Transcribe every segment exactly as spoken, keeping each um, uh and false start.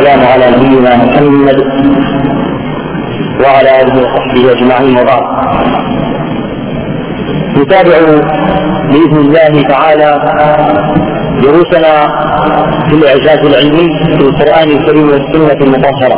والسلام على نبينا محمد وعلى آله وصحبه أجمعين، وبعد. نتابع بإذن الله تعالى دروسنا في الإعجاز العلمي في القرآن الكريم والسنة المطهرة.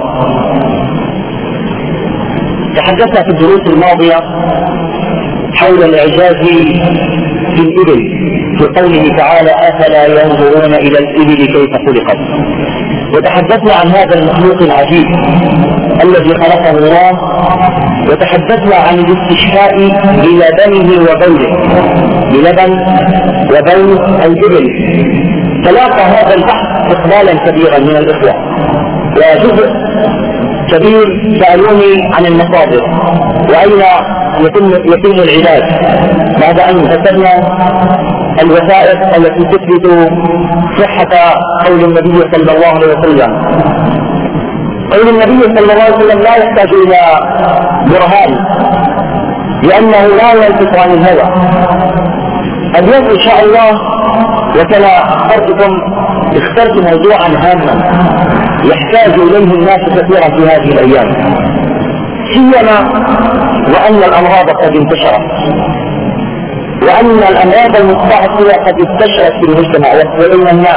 تحدثنا في الدروس الماضية حول الإعجاز في الإبل في قوله تعالى: أفلا ينظرون إلى الإبل كيف خلقت. وتحدثنا عن هذا المخلوق العجيب الذي خلقه الله، وتحدثنا عن الاستشفاء بلبنه وبوله، بلبن وبول الإبل. تلاقى هذا البحث إقبالا كبيرا من الإخوة، وجزء كبير سألوني عن المصادر وأين يتم, يتم العلاج بعد أن ذكرنا الوثائق التي تثبت صحة قول النبي صلى الله عليه وسلم. قول النبي صلى الله عليه وسلم لا يحتاج إلى برهان، لأنه لا ينطق عن الهوى. اليوم إن شاء الله وكما أخبرتكم اخترت موضوعا هاما يحتاج إليه الناس كثيرا في هذه الأيام، سيما وأن الأمراض قد انتشرت، وأن الأمراض المتعصبة قد انتشرت في المجتمع وبين الناس،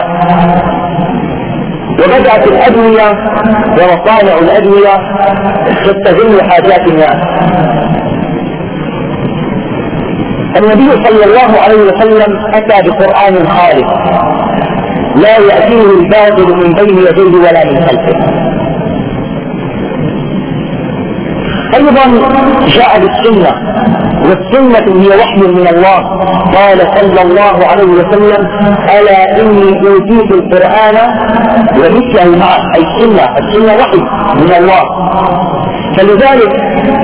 وبدأت الأدوية ومصانع الأدوية تستغل حاجات الناس. النبي صلى الله عليه وسلم أتى بقرآن خالص لا يأتيه الباطل من بين يديه ولا من خلفه. أيضا جاء بالسنة، والسنة هي وحي من الله. قال صلى الله عليه وسلم: ألا إني أوتيت القرآن ومثله معه، أي السنة، السنة وحي من الله. فلذلك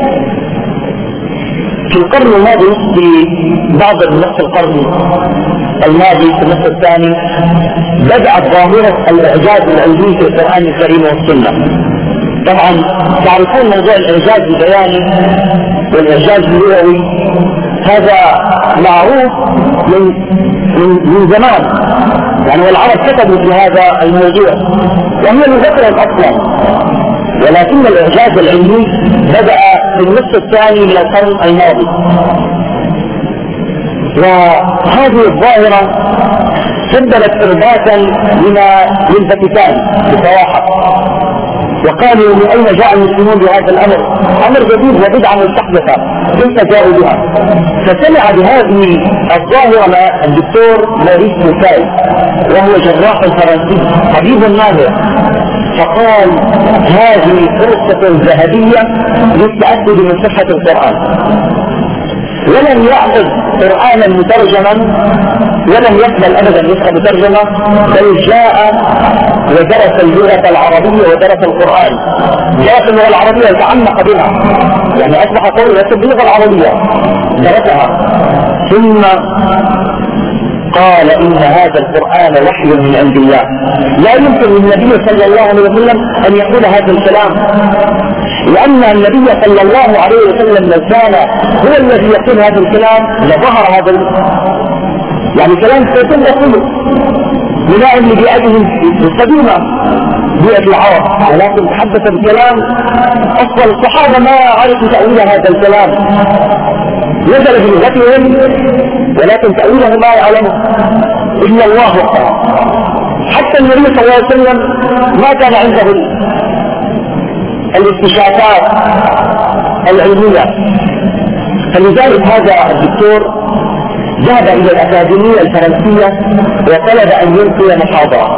في القرن الماضي، في بعض نصف القرن الماضي في النصف الثاني، بدأت ظاهرة الإعجاز العلمي في القرآن الكريم والسنة. طبعا تعرفون موضوع الإعجاز البياني والإعجاز اللغوي، هذا معروف من من, من زمان، يعني والعرب كتبوا في هذا الموضوع وهي لغتهم أصلا. ولكن الإعجاز العلمي بدأ في النصف الثاني من القرن الماضي، وهذه الظاهرة سببت إرباكا لما للفاتيكان بصراحة، وقالوا: من أين جاء المسلمون بهذا الأمر؟ أمر جديد وبدعة مستحدثة، كيف جاءوا بها؟ فسمع بهذه الظاهرة الدكتور موريس موساي، وهو جراح فرنسي طبيب ماهر، فقال: هذه فرصة ذهبية للتأكد من صحة القرآن. ولم يأخذ قرآنا مترجما، ولم يقبل أبدا يقرأ مترجمة، بل جاء ودرس اللغة العربية ودرس القرآن، درس اللغة العربية وتعمق بها، يعني أصبح قول يكتب باللغة العربية درسها، ثم قال: إن هذا القرآن وحي من عند الله. لا يمكن للنبي صلى الله عليه وسلم أن يقول هذا الكلام، لأن النبي صلى الله عليه وسلم لو كان هو الذي يقول هذا الكلام لظهر هذا يعني كلام سيكون يقوله بناء لبيئتهم القديمة، بيئة العرب، ولكن تحدث بكلام أصلا الصحابة ما عرفوا تأويل هذا الكلام، نزل بلغتهم ولكن تأويله ما يعلمه إلا الله وحده. حتى النبي صلى الله عليه وسلم ما كان عنده الاكتشافات العلمية، فلذلك هذا الدكتور ذهب إلى الأكاديمية الفرنسية وطلب أن يلقي محاضرة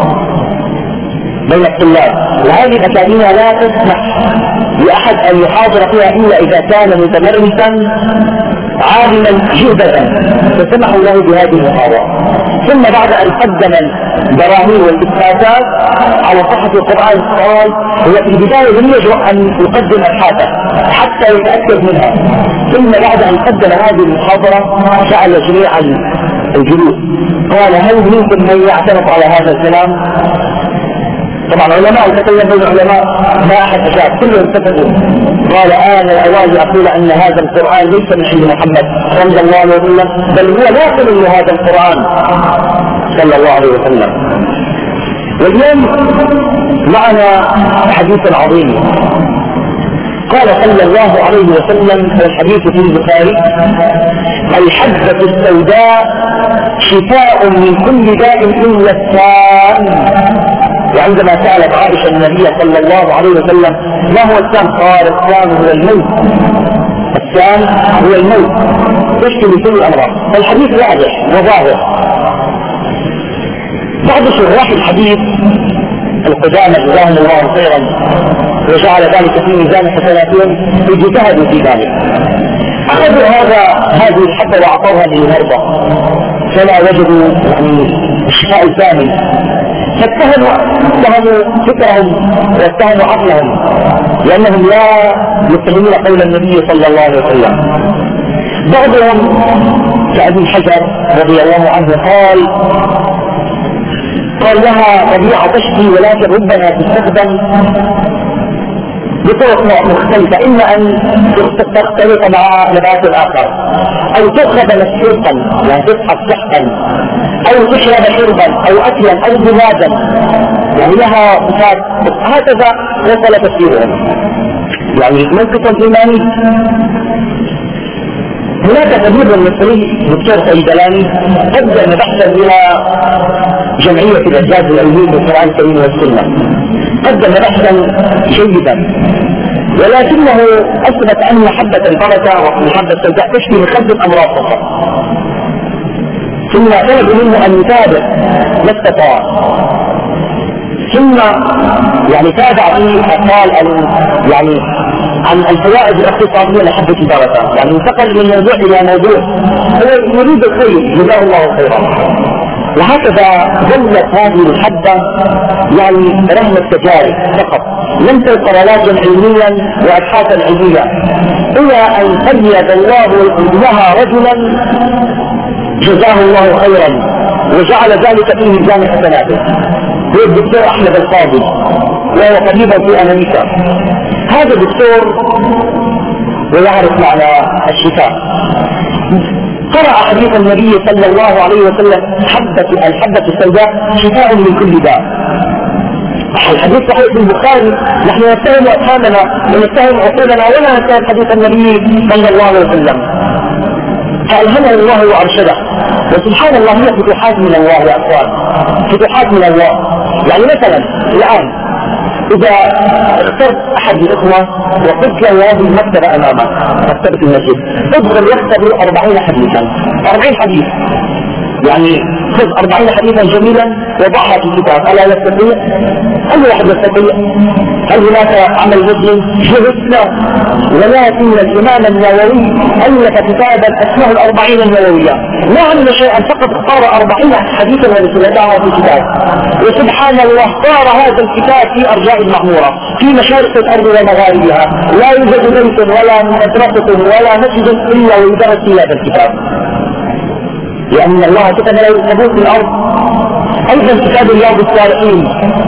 بين الطلاب، وهذه الأكاديمية لا تسمح لأحد أن يحاضر فيها إلا إذا كان متمرسا عالما جهدا، فسمحوا له بهذه المحاضرة. ثم بعد أن قدم البراهين والإثباتات على صحة القرآن قال: هو في البداية لم يجرؤ أن يقدم أبحاثا حتى يتأكد منها. ثم بعد أن قدم هذه المحاضرة سأل جميع الجلوس قال: هل منكم من يعترض على هذا الكلام؟ طبعا علماء تكلم بين العلماء ما أحد أجاب، كلهم اتفقوا. قال: أنا الأوائل أقول أن هذا القرآن ليس من عند محمد صلى الله عليه وسلم، بل هو ناقل من هذا القرآن صلى الله عليه وسلم. واليوم معنا حديث عظيم. قال صلى الله عليه وسلم في الحديث في البخاري: الحبة السوداء شفاء من كل داء إلا السام. وعندما سألت عائشة النبي صلى الله عليه وسلم: ما هو السام؟ قال: السام هو الموت. السام هو الموت يشفي من كل الأمراض. فالحديث واضح وظاهر. بعض شراح الحديث القدامى جزاهم الله خيرا وجعل ذلك في ميزان حسناتهم اجتهدوا في ذلك. أخذوا هذا هذه الحبة وأعطوها للمرضى فلا وجدوا يعني الشفاء الكامل، فاتهموا اتهموا فكرهم واتهموا عقلهم لأنهم لا يتهمون قول النبي صلى الله عليه وسلم. بعضهم كأبي حجر رضي الله عنه قال قال لها طبيعة تشفي ولكن ربما تستخدم بطرق مختلفة، إما أن تختلط مع نبات آخر، أو تؤخذ مسحوقا يعني تسحب سحقا، أو تشرب شربا، أو أكلا، أو زواجا، يعني لها صفات. هكذا وصل تفسيرهم يعني موقف إيماني. هناك طبيب مصري دكتور صيدلاني قدم بحثا إلى جمعية الإعجاز العلمي بالقرآن الكريم والسنة، قدم بحثا جيدا، ولكنه أثبت أن حبة البركة وحبة السوداء تشفي من خمسة أمراض فقط، ثم طلب منه أن يتابع ما استطاع، ثم يعني تابع فيه قال يعني عن الفوائد الاقتصادية لحبة البركة، يعني انتقل من موضوع إلى موضوع هو يريد الخير جزاه الله خيرا. وهكذا ظلت هذه الحبة يعني رهن التجارب فقط، لم تلقى علاجا علميا وابحاثا علمية، الى ان قيد الله لها رجلا جزاه الله خيرا وجعل ذلك في ميزان حسناته، هو الدكتور احمد القاضي وهو طبيبا في امريكا. هذا الدكتور ويعرف معنى الشفاء، قرأ حديث النبي صلى الله عليه وسلم: حبة الحبة السوداء شفاء من كل داء. الحديث صحيح في البخاري، نحن نتهم أفهامنا ونتهم عقولنا ولا نتهم حديث النبي صلى الله عليه وسلم. فألهمه الله وأرشده، وسبحان الله هي فتوحات من الله يا أخوان، فتوحات من الله. يعني مثلا الآن إذا اخترت أحد الإخوة وقلت له هذه المكتبة أمامك، مكتبة المسجد، ادخل يختبر أربعين حديثا، أربعين حديث، يعني خذ أربعين حديثا جميلا وضعها في الكتاب، ألا يستطيع؟ أي واحد يستطيع؟ هل هناك عمل مسلم؟ لا، ولكن الإمام النووي ألف كتابا اسمه الأربعين النووية، لا عمل شيئا، فقط اختار أربعين حديثا ونسلتها في الكتاب، وسبحان الله صار هذا الكتاب في أرجاء المعمورة في مشارق الأرض ومغاربها، لا يوجد بيت ولا مدرسة ولا مسجد إلا ويدرس في هذا الكتاب، لأن الله كتب له القبول في الأرض. أيضا كتاب رياض الصالحين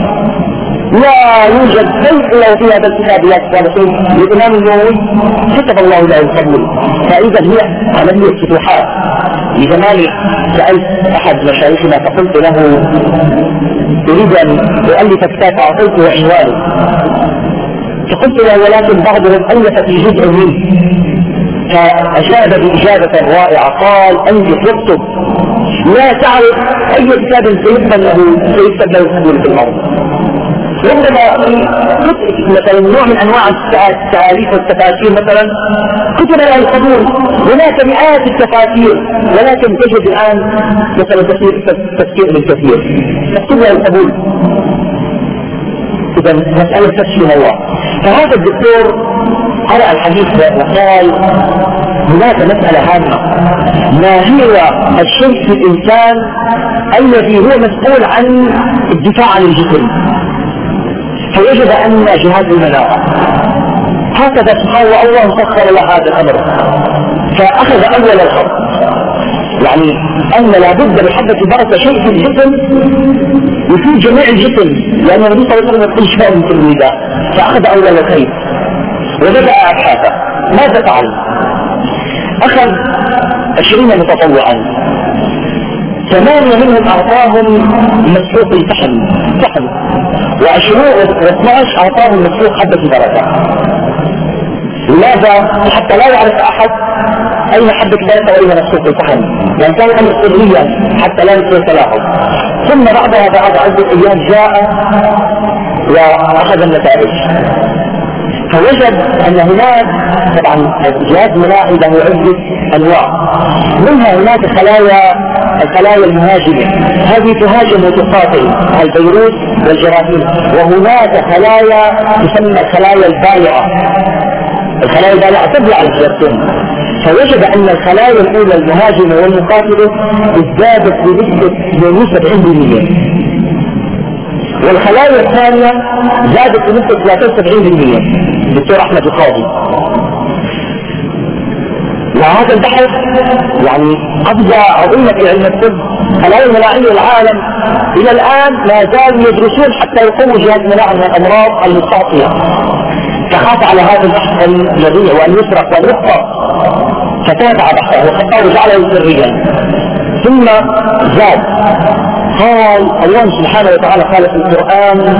لا يوجد شيء إلا في هذا الكتاب رياض الصالحين للإمام النووي، كتب الله له القبول. فإذا هي عملية فتوحات. لجمال سألت أحد مشايخنا فقلت له: أريد أن أؤلف كتاب، أعطيته عنوانه، فقلت له: ولكن بعضهم ألف في جزء منه، فأجاب بإجابة رائعة، قال: أنجح واكتب، لا تعرف أي كتاب سيكتب له سيكتب له القبول في الأرض. ربما مثلا نوع من أنواع التعاريف والتفاسير مثلا كتب له القبول، هناك مئات التفاسير، ولكن تجد الآن مثلا تفسير للكثير مكتوب له القبول. إذا مسألة تشفي الله. فهذا الدكتور قرأ الحديث وقال: هناك مسألة هامة، ما هي الشيء في الإنسان الذي هو مسؤول عن الدفاع عن الجسم، فيجب أن جهاز المناعة هكذا سبحانه الله سخر له هذا الأمر. فأخذ أول الخط، يعني أن لابد لحبة البركة شيء في الجسم يفيد جميع الجسم، لأن النبي صلى الله عليه وسلم يقول شفاء من كل داء. فأخذ أول الخيط وبدأ أبحاثه. ماذا فعل؟ أخذ عشرين متطوعا، ثمانية منهم أعطاهم مسحوق الفحم فحم، وعشرون واثناعش أعطاهم مسحوق حبة البركة. لماذا؟ حتى لا يعرف أحد أين حبة البركة وأين مسحوق الفحم، يعني كان الأمر سريا حتى لا يصير تلاحظ. ثم بعدها بعد عدة أيام جاء وأخذ النتائج، فوجد أن هناك طبعا جهاز مناعي له عدة أنواع، منها هناك خلايا الخلايا المهاجمة، هذه تهاجم وتقاتل الفيروس والجراثيم، وهناك خلايا تسمى الخلايا البائعة، الخلايا البائعة تبلع الجراثيم. فوجد أن الخلايا الأولى المهاجمة والمقاتلة ازدادت بنسبة سبعين بالمئة، والخلايا الثانية زادت بنسبة ثلاثة وسبعين بالمئة. الدكتور أحمد القاضي، وهذا البحث يعني قفزة عظيمة في علم الطب. خلايا المناعية العالم إلى الآن ما زالوا يدرسون حتى يقوموا جهاز مناعة من الأمراض المستعصية، فخاف على هذا البحث الذي وأن يسرق وأن يخطر، فتابع بحثه وخطاه وجعله سريا. ثم زاد، قال الله سبحانه وتعالى قال في القرآن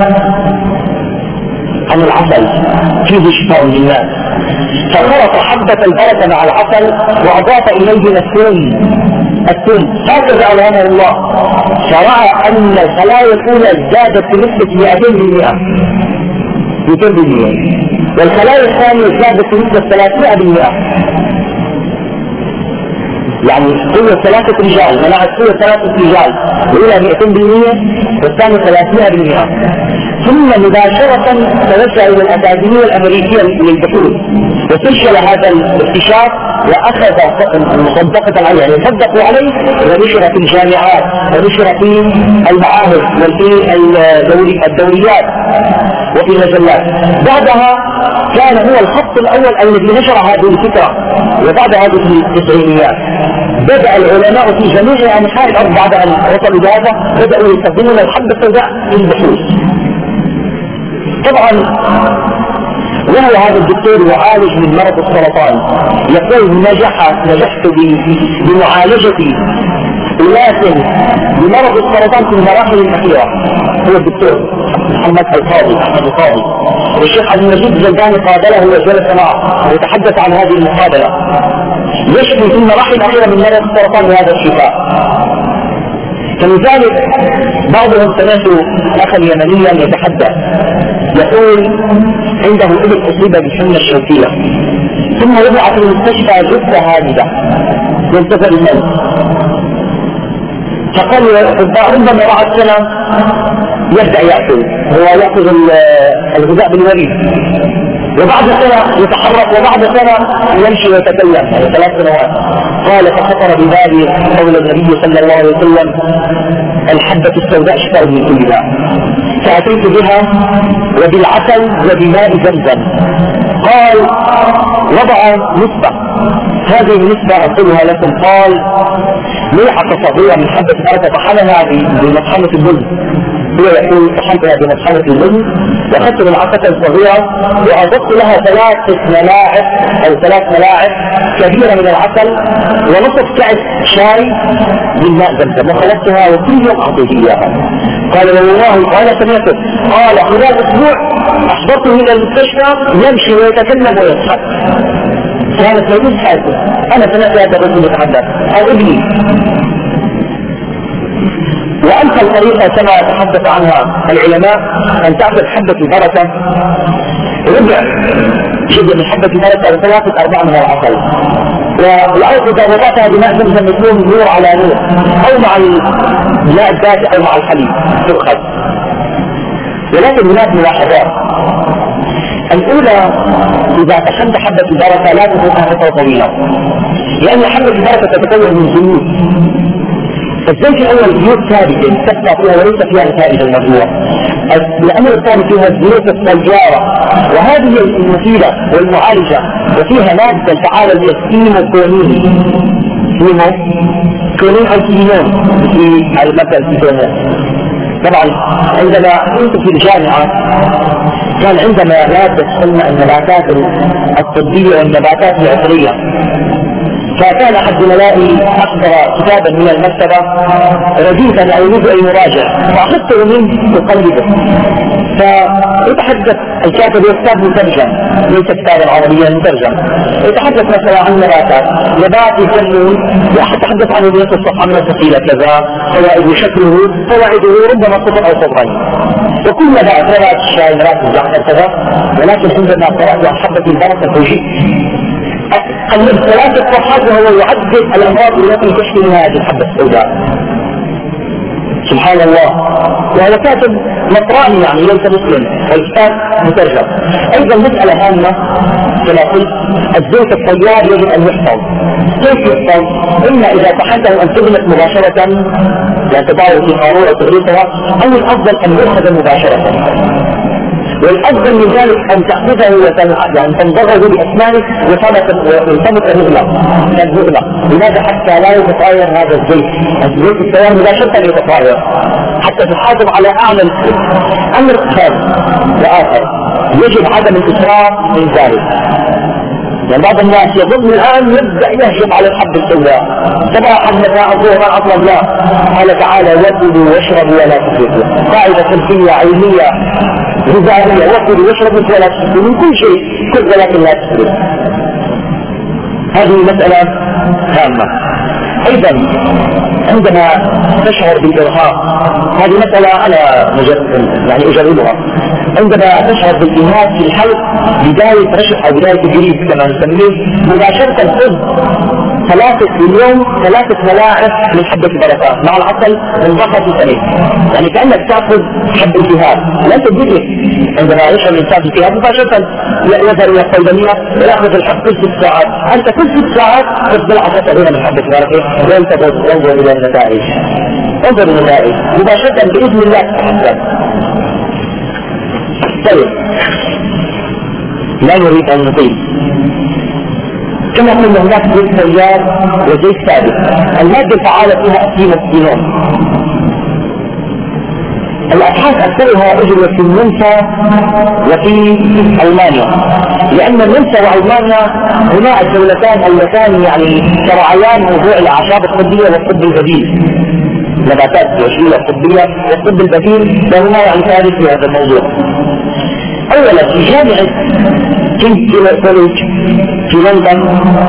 عن العسل فيه شفاء للناس، فخلط حبة البركة مع العسل وأضاف إليه الثوم الثوم هكذا ألهمه الله، فرأى أن الخلايا الأولى ازدادت بنسبة مئتين بالمئة مئتين بالمئة، والخلايا الثانية زادت بنسبة ثلاثمائة بالمئة. يعني قوة ثلاثة رجال، مناعة قوة ثلاثة رجال، الأولى مئتين بالمئة والثانية ثلاثمائة بالمئة. ثم مباشرة توجه إلى الأكاديمية الأمريكية للبحوث وسجل هذا الاكتشاف وأخذ مصدقة عليه، يعني صدقوا عليه ونشر في الجامعات ونشر في المعاهد وفي الدوريات وفي المجلات. بعدها كان هو الخط الأول الذي نشر هذه الفكرة، وبعد هذه التسعينيات بدأ العلماء في جميع أنحاء الأرض بعد أن وصلوا لهذا بدأوا يستخدمون الحبة السوداء للبحوث. طبعا وهو هذا الدكتور يعالج من مرض السرطان، يقول نجح نجحت بمعالجة أناس بمرض السرطان في المراحل الأخيرة. هو الدكتور محمد القاضي أحمد القاضي، والشيخ عبد المجيد الجلداني قابله وجلس معه وتحدث عن هذه المقابلة، يشفي في المراحل الأخيرة من مرض السرطان بهذا الشفاء. فلذلك بعضهم سمعت أخا يمنيا يتحدث يقول عنده ابن أصيب بالحمى الشوكية ثم وضع في المستشفى جثة هامدة ينتظر الموت، فقال ربما بعد سنة يبدأ يأكل، هو يأخذ الغذاء بالوريد، وبعد سنة يتحرك، وبعد سنة يمشي ويتكلم، يعني ثلاث سنوات. قال فخطر ببالي قول النبي صلى الله عليه وسلم الحبة السوداء شفاء من كل داء، فأتيت بها وبالعسل وبماء زمزم. قال وضع نسبة، هذه النسبة أقولها لكم، قال ملعقة صغيرة من حبة البركة طحنها بمطحنة البن، هو يقول طحنتها بمطحنة البن وأخذت ملعقة صغيرة وأضفت لها ثلاث ملاعق أو ثلاث ملاعق كبيرة من العسل ونصف كأس شاي بالماء زمزم وخلطتها وكل يوم أعطيه إياها. قال والله قال سمعته، قال خلال أسبوع أحضرته إلى المستشفى يمشي ويتكلم ويضحك، كانت موجود حاجة. أنا سمعت هذا الرجل يتحدث أو ابني. وأنت الطريقة كما يتحدث عنها العلماء أن تأخذ حبة البركة ربع جدا من حبة البركة وثلاثة أرباع من العسل، والأرض إذا وضعتها بماء زمزم يكون نور على نور، أو مع الماء الدافئ أو مع الحليب تؤخذ. ولكن هناك ملاحظات. الأولى إذا تحمد حبة البركة لا تكونها فترة طويلة، لأن حبة البركة تتكون من زيوت، فالزيت الأول زيوت ثابتة تبقى فيها وليس فيها نتائج المرجوة. الأمر الثاني فيها الزيوت السيارة، وهذه المفيدة والمعالجة، وفيها مادة الفعالة الكيموكونين كيموكونين أو كيمون في المادة الكيمون. طبعا عندما كنت في الجامعة كان عندنا مادة تسمى النباتات الطبية والنباتات العطرية، فكان احد زملائي احضر كتابا من المكتبه رديفا او يريد ان يراجع، فاخذته منه اقلبه، فيتحدث الكاتب يكتب مترجم ليس كتابا عربيا مترجم، يتحدث مثلا عن نباتات نبات يسمون يتحدث عن مئة الصفحه من الفصيله كذا، فوائد شكله فوائده ربما صفر او صفرين، وكل نبات نبات الشاي نبات الزعتر كذا، ولكن عندما قرات عن حبه البركه فوجئت قلب ثلاثة صفحات وهو يعدد الأمراض التي تشفي منها هذه الحبة السوداء. سبحان الله، وهو كاتب نصراني يعني ليس مسلم، والكتاب مترجم. أيضا مسألة هامة كما قلت، الزيت الطيار يجب أن يحفظ. كيف يحفظ؟ إما إذا صحته أن تغلق مباشرة يعني تضعه في قارورة تغلقها، أو الأفضل أن يأخذ مباشرة، والأفضل من ذلك أن تأخذه يعني تنضغه بأسنانك وفمك مغلق مغلق. لماذا؟ حتى لا يتطاير هذا الزيت، الزيت الطيار مباشرة يتطاير، حتى تحافظ على أعلى الزيت. أمر ثاني وآخر، يجب عدم الإسراف من ذلك. يعني بعض الناس يظن الآن يبدأ يهجم على الحب السوداء، صباحا مساء ظهرا عصرا، لا، قال تعالى وكلوا واشربوا ولا تسرفوا، قاعدة فلسفية علمية غذائية، وكلوا واشربوا ولا تسرفوا من كل شيء، كل ولكن لا تسرفوا. هذه مسألة هامة. أيضا عندما تشعر بالإرهاق، هذه مسألة أنا يعني أجربها، عندما تشعر بالإرهاق في الحلق بداية رشح أو بداية تجريب كما نسميه، مباشرة خذ ثلاثة في اليوم ثلاثة ملاعق من حبة البركات مع العسل منضخة في سنة، يعني كأنك تأخذ حب التهاب، لا تدرك. عندما يشعر الإنسان بالتهاب مباشرة يذهب إلى الصيدلية ويأخذ الحب كل ست ساعات، أنت كل ست ساعات تفضل عشرة هنا من حبة البركة وانتظر وانظر إلى النتائج، انظر إلى النتائج مباشرة بإذن الله تتحسن. طيب، لا نريد أن نطيل. كما قلنا هناك زيت طيار وزيت ثابت. المادة الفعالة فيها أسيموكسينون. الأبحاث أكثرها أجرت في النمسا وفي ألمانيا، لأن النمسا وألمانيا هما الدولتان اللتان يعني ترعيان موضوع الأعشاب الطبية والطب البديل، نباتات العشرية الطبية والطب البديل، فهما يعني ثالث في هذا الموضوع. أولا في جامعة كينغز كوليج في لندن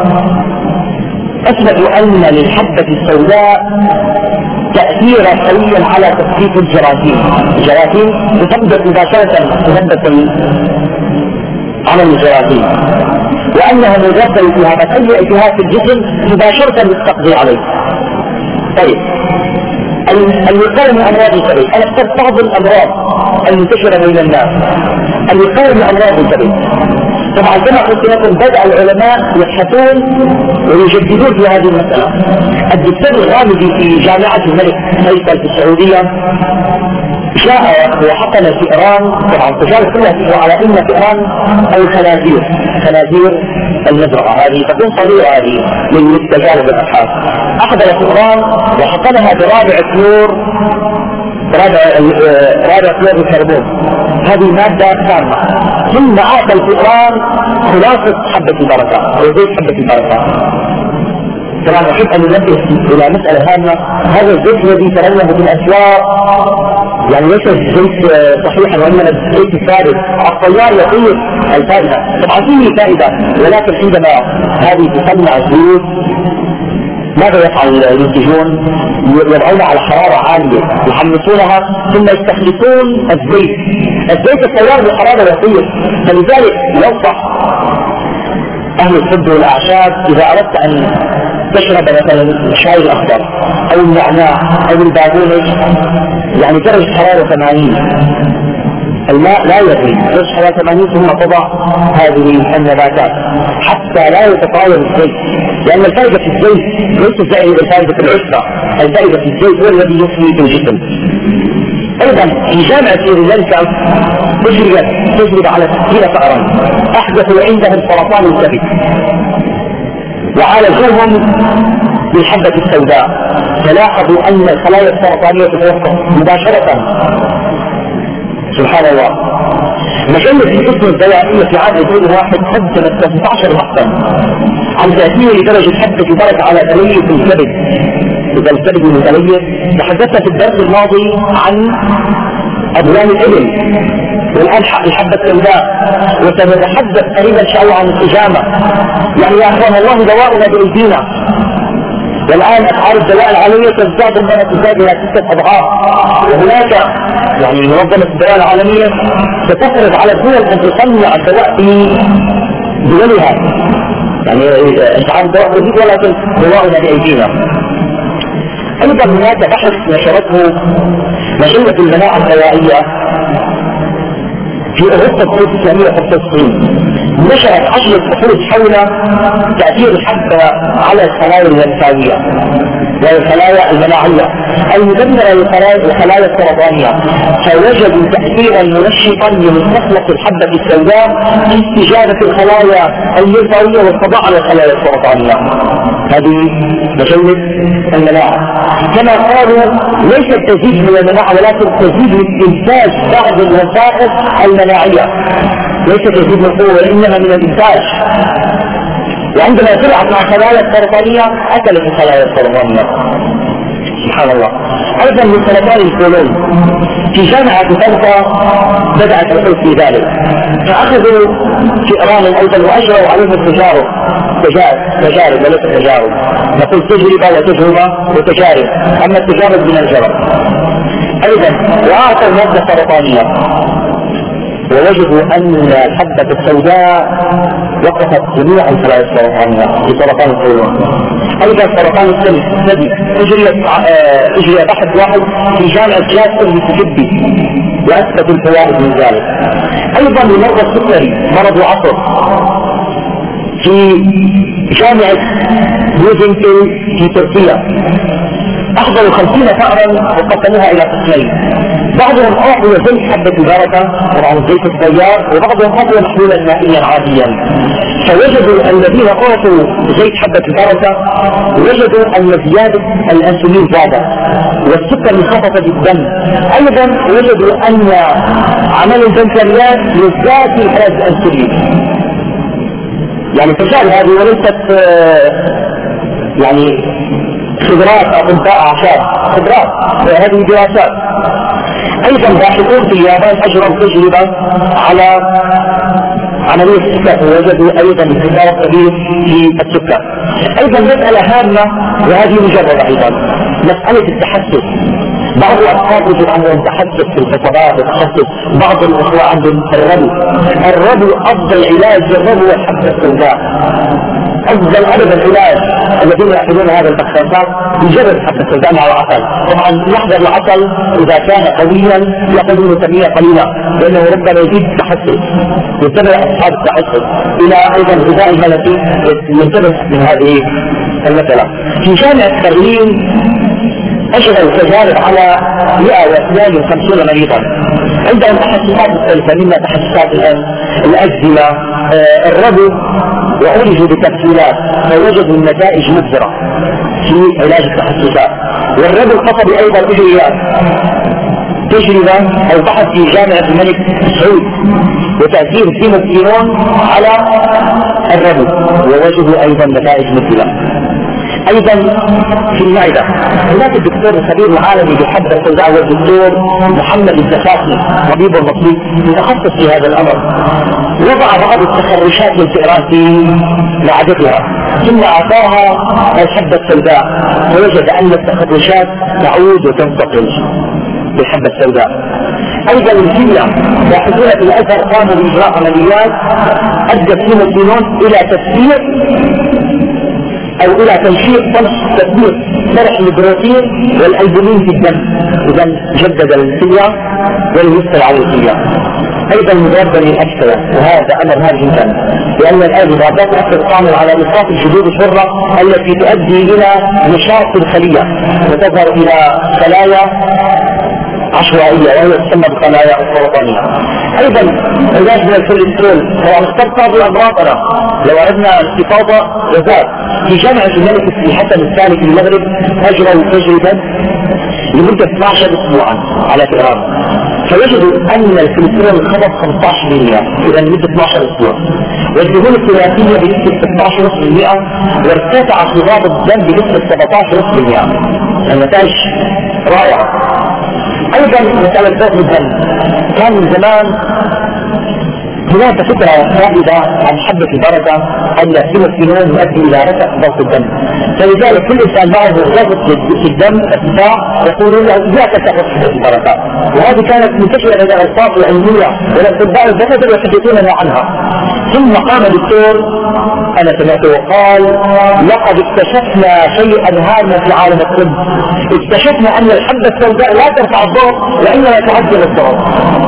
أثبتوا أن للحبة السوداء تأثيرا قويا على تخفيف الجراثيم، الجراثيم تثبت مباشرة تثبت عمل الجراثيم، وأنها مضادة فيها تقوي التهاب في الجسم مباشرة للتقضي عليه. طيب، الوقاية من أمراض الكبد، أنا اخترت بعض الأمراض المنتشرة بين الناس. الوقاية من أمراض الكبد، طبعا كما قلت لكم بدأ العلماء يبحثون ويجددون في هذه المسألة. الدكتور الغامدي في جامعة الملك فيصل في السعودية جاء وحقن فئران، طبعا تجارب كلها فئران على ان فئران او خنازير، خنازير المزرعة هذه تكون صغيرة هذه للتجارب والابحاث. احضر فئران وحقنها برابع كلور، رابع رابع كلور الكربون، هذه مادة سامة، ثم اعطى الفئران خلاصة حبة البركة او زيت حبة البركة. طبعا احب ان ننبه الى مسألة هامة، هذا الزيت الذي ترونه في الاسواق يعني ليس الزيت صحيحا وانما الزيت الثابت، الطيار يطير الفائدة، طبعا فيه فائدة، ولكن عندما هذه تصنع الزيوت ماذا يفعل المنتجون؟ يضعون على حرارة عالية يحمصونها ثم يستخلصون الزيت، الزيت الطيار بحرارة يطير. فلذلك ينصح اهل الطب والاعشاب اذا اردت ان تشرب مثلا الشاي الاخضر او النعناع او البابونج يعني درجة حرارة ثمانين، الماء لا يغلي، درجة حرارة ثمانين ثم تضع هذه النباتات حتى لا يتطاير الزيت، لأن الفائدة في الزيت ليس زي الفائدة في العشرة، الفائدة في الزيت هو الذي يحمي في الجسم. أيضا في جامعة سريلانكا أجريت تجربة على ستين فأرا أحدثوا عندهم سرطان الكبد وعالجوهم بالحبة السوداء، فلاحظوا أن الخلايا السرطانية تتوقف مباشرة سبحان الله. مجلة الاسم الدوائية في عام ألفين وواحد قدمت ثلاثة عشر بحثا عن تأثير لدرجة حدة البركة على تليف الكبد. إذا الكبد المتليف، تحدثنا في الدرس الماضي عن أبواب الإبل والآن الحبة السوداء، وسنتحدث قريبا إن شاء الله عن الحجامة. يعني يا أخوان الله دواؤنا بأيدينا، والآن أسعار الدواء العالمية تزداد ربما تزداد إلى ستة أضعاف، وهناك يعني منظمة الدواء العالمية ستفرض على الدول أن تصنع الدواء في دولها. يعني أسعار الدواء تزيد ولكن دواؤنا بأيدينا. أيضا هناك بحث نشرته مجلة المناعة الدوائية في أوروبا الدول الإسلامية في التصميم، نشرت عشرة بحوث حول تأثير الحبة على الخلايا النفسية والخلايا المناعية المدمرة للخلايا السرطانية، فوجدوا تأثيرا منشطا لمستخلص الحبة السوداء في استجابة الخلايا الليمفاوية والقضاء على الخلايا السرطانية. هذه مجلة المناعة. كما قالوا ليس التزيد من المناعة ولكن تزيد من إنتاج بعض الوسائط المناعية، ليس تزيد من القوة وإنما من الإنتاج. وعندما طلعت مع الخلايا السرطانية أكلت الخلايا السرطانية. سبحان الله. أيضا من سرطان القولون في جامعة طنطا بدأت البحوث في ذلك، فأخذوا فئران أيضا وأجروا عليهم التجارب تجارب تجارب وليس تجارب، نقول تجربة وتجربة وتجارب، أما التجارب من الجرب. أيضا وأعطوا مادة سرطانية ووجدوا أن الحبة السوداء وقفت جميع الخلايا السرطانية في سرطان القولون. أيضا سرطان الثدي أجري أجري بحث واحد في جامعة جاسر المسجدي وأثبت الفوائد من ذلك. أيضا لمرضى السكري مرض العصر في جامعة بوزنكل في تركيا، أحضروا خمسين فأرا وقسموها إلى قسمين، بعضهم أعطوا زيت حبة البركة طبعا زيت السيار، وبعضهم أعطوا محلولا مائيا عاديا. فوجدوا الذين أعطوا زيت حبة البركة وجدوا أن زيادة الأنسولين زادت والسكر انخفض بالدم. أيضا وجدوا أن عمل البنكرياس يزداد في إفراز الأنسولين. يعني تجارب هذه وليست يعني خبرات أطباء أعشاب، خبرات، هذه دراسات. أيضا باحثون في اليابان أجروا تجربة على عملية السكر ووجدوا أيضا انخفاض كبير في السكر. أيضا مسألة هامة وهذه مجربة أيضا، مسألة التحسس. بعض الأطفال يجب عندهم تحسس في الفطرات والتحسس، بعض الأخوة عندهم الربو. الربو أفضل علاج للربو والحبة السوداء، أفضل أبدا العلاج. الذين يأخذون هذا البخاخات يجرب حبة السوداء مع العسل. طبعا يحضر العسل إذا كان قويا يأخذون كمية قليلة لأنه ربما يزيد التحسس، ينتبه أصحاب التحسس إلى أيضا الغذاء الملكي ينتبه من هذه المسألة. في جامعة برلين أجروا تجارب على مئة واثنين وخمسين مريضا، عندهم تحسسات مختلفة منها تحسسات الأكزيما، آه الربو، وعالجوا بتفصيلات فوجدوا النتائج مبهرة في علاج التحسسات. والربو القصبي أيضا أجري تجربة أو بحث في جامعة الملك سعود وتأثير الديموكسينون على الربو ووجدوا أيضا نتائج مثيرة. أيضا في المعدة هناك الدكتور الخبير العالمي بالحبة السوداء والدكتور محمد الزخاخي طبيب مصري متخصص في هذا الأمر، وضع بعض التخرشات للفئران في معدتها ثم أعطاها الحبة السوداء ووجد أن التخرشات تعود وتنتقل بالحبة السوداء. أيضا الكيمياء باحثون في الأزهر قاموا بإجراء عمليات أدت الديموكسينون إلى تفسير أو إلى تنشيط طرح تدمير طرح البروتين والألبومين في الدم، إذا جدد الكلية ويسر على الكلية. أيضا مضادة للأكسدة، وهذا أمر هام جدا لأن الآن مضادات الأكسدة تعمل على إيقاف الجذور الحرة التي تؤدي إلى نشاط الخلية وتظهر إلى خلايا عشوائية وهي تسمى بالخلايا السرطانية. أيضا علاج من الكوليسترول، طبعا اخترت بعض الأمراض أنا لو أردنا استفاضة وزاد. في جامعة الملك الحسن الثاني في المغرب أجروا تجربة لمدة اثني عشر اسبوعا على فئران، فوجدوا ان الكوليسترول خفض خمسة عشر بالمئة اذا لمدة اثني عشر اسبوع، والدهون الثلاثية بنسبة ستة عشر بالمئة، وارتفع حباب الدم بنسبة سبعة عشر بالمئة. النتائج رائعة. ايضا مسألة ضغط الدم، كان من زمان هناك فكرة ثابتة عن حبة البركة أن السيموكسينون يؤدي إلى رفع ضغط الدم، فلذلك كل إنسان معه ضغط في الدم ارتفاع يقولون له إياك تأخذ حبة البركة، وهذه كانت منتشرة لدى الأوساط العلمية والأطباء البشر يحدثوننا عنها. ثم قام دكتور أنا سمعته وقال لقد اكتشفنا شيئا هاما في عالم الطب، اكتشفنا أن الحبة السوداء لا ترفع الضغط لأنها تعدل الضغط،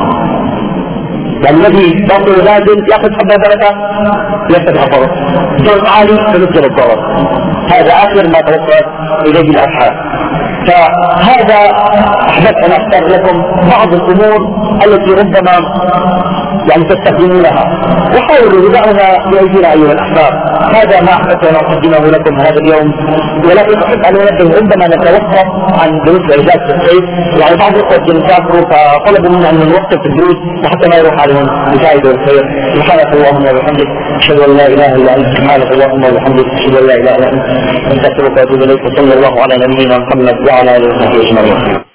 الذي ضغطه لازم ياخذ حبة بركة يرتفع الضغط، ضغط عالي فينزل الضغط. هذا آخر ما توصلت إليه الأبحاث. فهذا أحببت أن أختار لكم بعض الأمور التي ربما يعني تستخدمونها، وحاولوا بدعنا بأيدينا أيها الأحباب. هذا ما أحببت أن أقدمه لكم هذا اليوم، ولكن أحب أن أنبه ربما نتوقف عن دروس العلاج في الصيف، يعني بعض الأخوة يسافروا فطلبوا منا أن نوقف الدروس وحتى ما يروح عليهم بفائدة والخير. سبحانك اللهم وبحمدك أشهد أن لا إله إلا أنت، سبحانك اللهم وبحمدك أشهد أن لا إله إلا أنت، أستغفرك وأتوب إليك، وصلى الله على نبينا محمد وعلى آله وصحبه أجمعين.